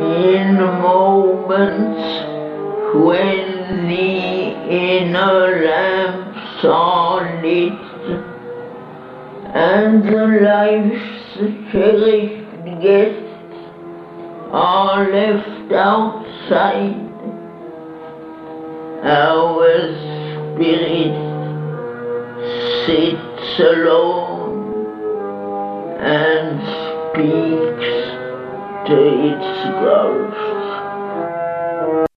In moments when the inner lamps are lit and life's cherished guests are left outside, our spirit sits alone and speaks to its ghost.